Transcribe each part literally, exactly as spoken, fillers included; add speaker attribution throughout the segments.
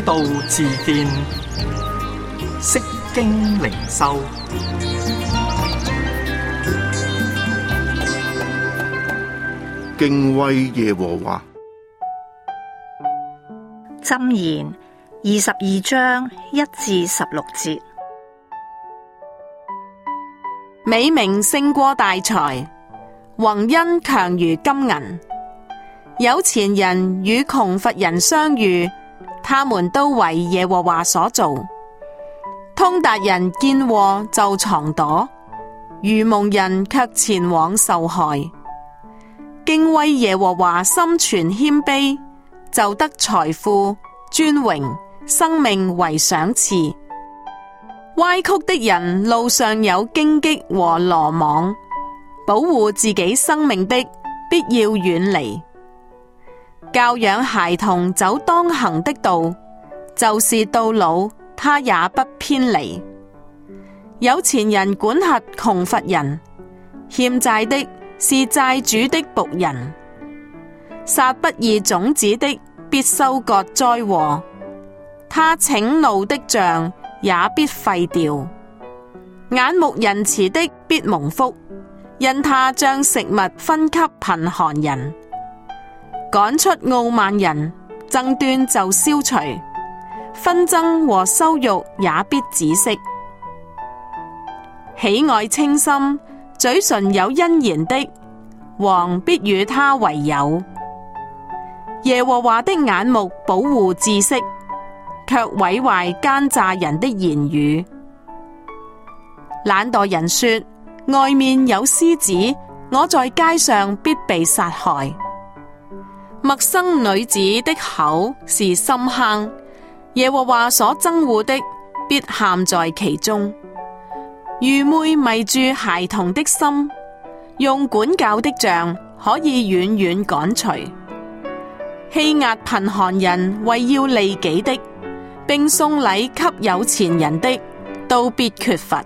Speaker 1: 道自見，釋經靈修。
Speaker 2: 敬畏耶和華。
Speaker 3: 箴言二十二章一至十六節。
Speaker 4: 美名勝過大財，宏恩強如金銀。有錢人與窮乏人相遇，他們都為耶和華所造。通達人見禍就藏躲，愚蒙人卻前往受害。敬畏耶和華心存謙卑，就得財富、尊榮、生命為賞賜。歪曲的人路上有荊棘和羅網，保護自己生命的必要遠離。教養孩童走當行的道，就是到老他也不偏離。有錢人管轄窮乏人，欠債的是債主的僕人。撒不義種子的必收割災禍，他請怒的杖也必廢掉。眼目仁慈的必蒙福，因他將食物分給貧寒人。趕出傲慢人，爭端就消除，紛爭和羞辱也必止息。喜愛清心，嘴唇有恩言的，王必與他為友。耶和華的眼目保護知識，卻毀壞奸詐人的言語。懶惰人說：外面有獅子，我在街上必被殺害。陌生女子的口是深坑，耶和華所憎惡的必陷在其中。愚昧迷住孩童的心，用管教的杖可以遠遠趕除。欺壓貧寒人為要利己的，並送禮給有錢人的，都必缺乏。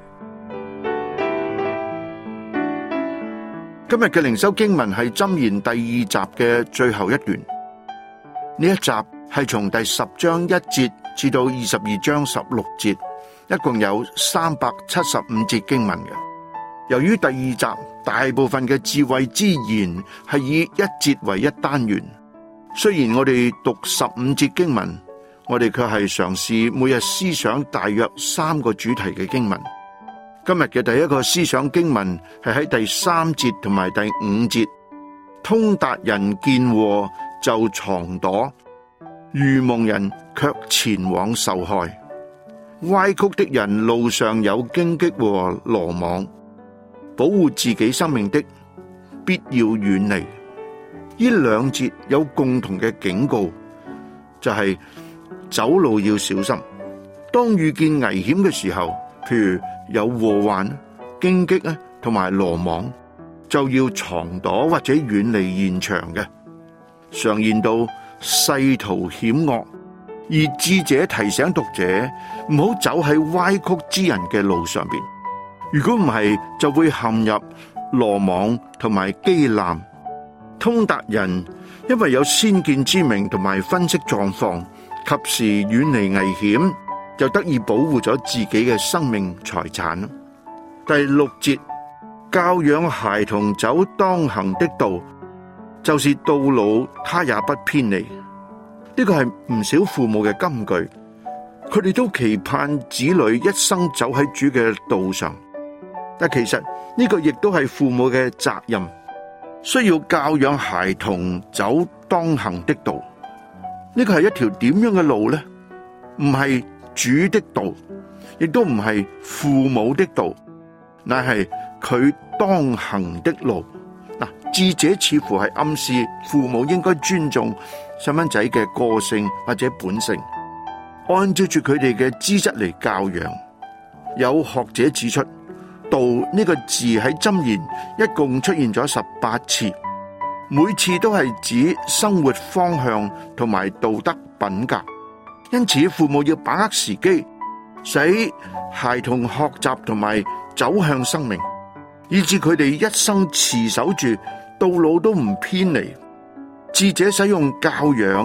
Speaker 2: 今日嘅靈修經文係箴言第二集嘅最後一段，呢一集係從第十章一節至到二十二章十六節，一共有三百七十五節經文嘅。由於第二集大部分嘅智慧之言係以一節為一單元，雖然我哋讀十五節經文，我哋卻係嘗試每日思想大約三個主題嘅經文。今日嘅第一個思想經文係喺第三節同埋第五節，通達人見禍就藏躲，愚蒙人卻前往受害。歪曲的人路上有荊棘和羅網，保護自己生命的必要遠離。呢兩節有共同嘅警告，就係、是、走路要小心，當遇見危險嘅時候，譬如有禍患、荊棘啊，同埋羅網，就要藏躲或者遠離現場嘅。常言道世途險惡，而智者提醒讀者唔好走喺歪曲之人嘅路上邊，如果唔係，就會陷入羅網同埋機檻。通達人因為有先見之明同埋分析狀況，及時遠離危險，就得以保護咗自己嘅生命財產。第六節，教養孩童走當行的道，就是到老他也不偏離。呢個係唔少父母嘅金句，佢哋都期盼子女一生走喺主嘅道上。但其實呢個亦都係父母嘅責任，需要教養孩童走當行的道。呢個係一條點樣嘅路呢？唔係主的道，亦都唔係父母的道，乃係佢當行的路。嗱，智者似乎係暗示父母應該尊重細蚊仔嘅個性或者本性，按照住佢哋嘅資質嚟教養。有學者指出，道呢個字喺箴言一共出現咗十八次，每次都係指生活方向同埋道德品格。因此父母要把握時機，使孩童學習同埋走向生命，以致佢哋一生持守住到老都唔偏離。智者使用教養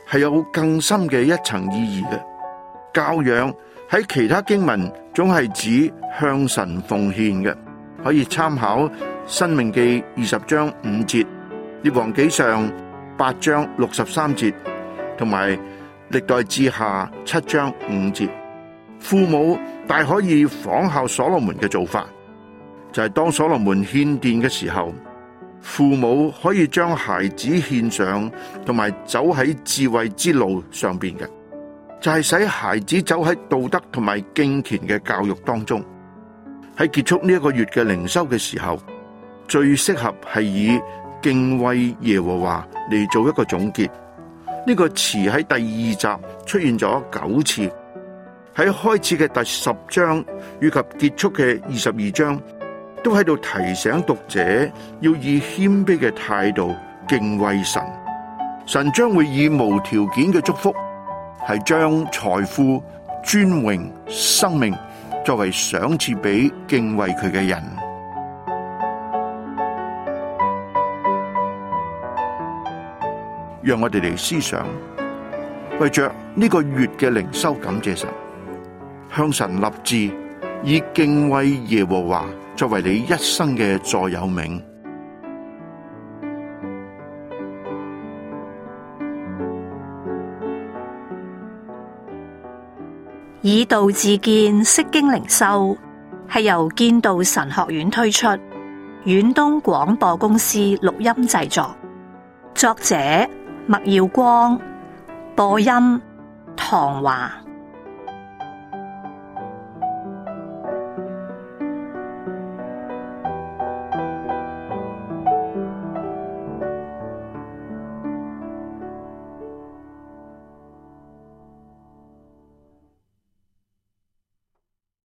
Speaker 2: 係有更深嘅一層意義嘅。教養喺其他經文總係指向神奉獻嘅，可以參考申命記二十章五節、列王紀上八章六十三節，同埋歷代志下七章五節。父母大可以仿效所羅門嘅做法，就係當所羅門獻殿嘅時候，父母可以將孩子獻上，同埋走喺智慧之路上邊嘅，就係使孩子走喺道德同埋敬虔嘅教育當中。喺結束呢一個月嘅靈修嘅時候，最適合係以敬畏耶和華嚟做一個總結。呢個詞喺第二集出現咗九次，喺開始嘅第十章以及結束嘅二十二章，都喺度提醒讀者要以謙卑嘅態度敬畏神。神將會以無條件嘅祝福，係將財富、尊榮、生命作為賞賜俾敬畏佢嘅人。讓我哋嚟思想，為着呢個月嘅靈修感謝神，向神立志，以敬畏耶和華作為你一生嘅座右銘。
Speaker 3: 以道自見，釋經靈修係由建道神學院推出，遠東廣播公司錄音製作，作者麥耀光，播音唐華。